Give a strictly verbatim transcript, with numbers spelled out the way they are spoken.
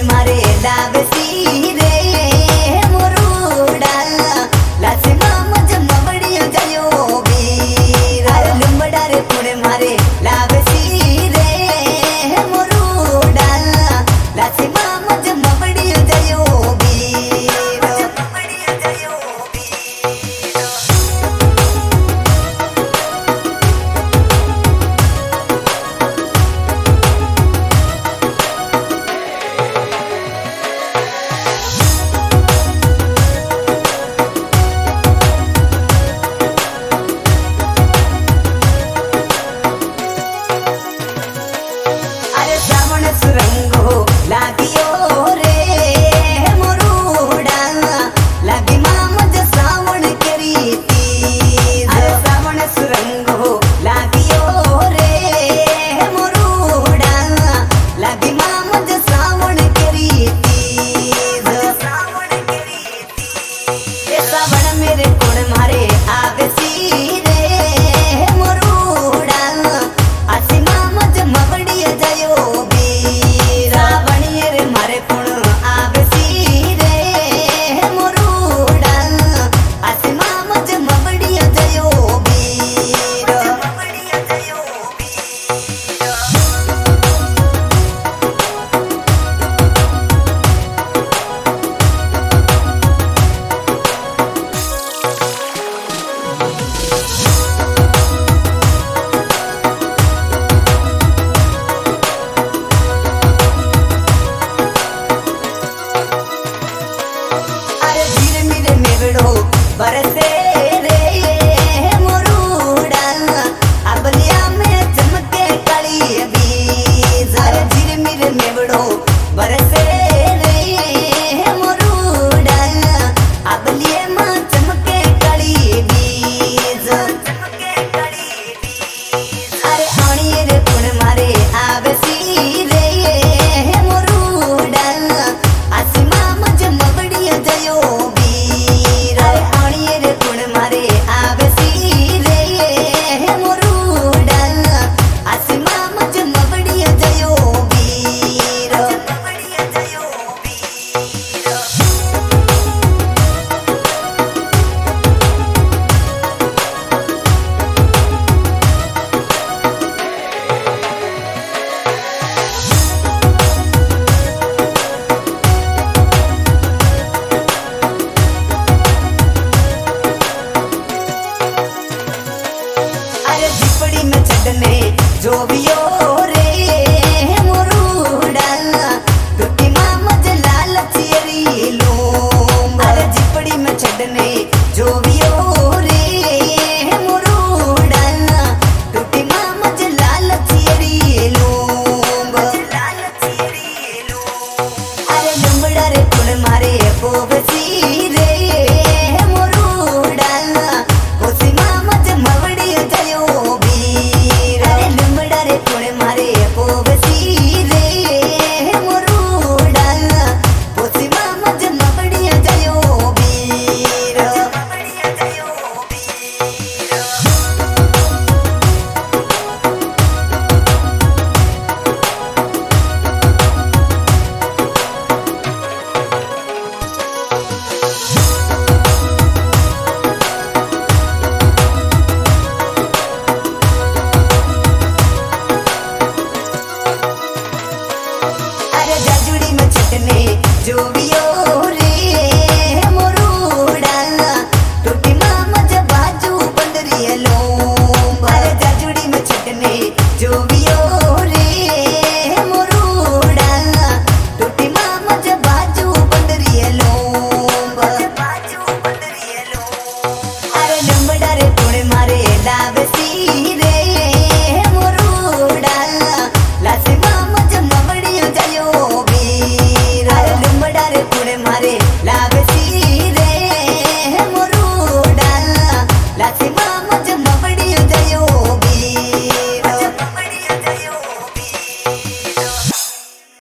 मारे लावसी रे मोरूडा लासे मामा जम्मा बड़ियो जायो बीर लुम्बड़ा रे पुणे मारे लावसी रे मोरूडा लासे मामा जम्मा बड़ियो जायो बीर बड़ियो जायो सुरंगो लागियो रे मोरूडा लागी मामज सावण करीती अरे सावण सुरंगो लागियो रे मोरूडा लागी मामज सावण करीती सावण करीती ए सावण मेरे कोण मारे आवेसी रे मोरूडा आसी मामज मवड़िया जायो बरसे रे मोरूडा अबलिया में चमके काली बीज अरे झिरमिर मेवड़ो बरसे रे मोरूडा अबलिया में चमके काली बीज चमके काली बीज अरे आणिये रे पुण मारे आवेसी रे मोरूडा आसमा मज मवड़िया जायो मारे आवेसी रे मोरूडा आसमा मज मवड़िया जायो बीर मवड़िया जायो बीर झिपड़ी में चढ़ने जो भी हो रे मोरूडा टूटी मामज लालच येरी लूम अरे झिपड़ी में चढ़ने जो भी हो रे मोरूडा टूटी मामज लालच येरी लूम लालच येरी लूम अरे लुम्बड़ा रे पुण मारे पोवसी रे मोरूडा कोसी मामज मवड़िया जायो जो भी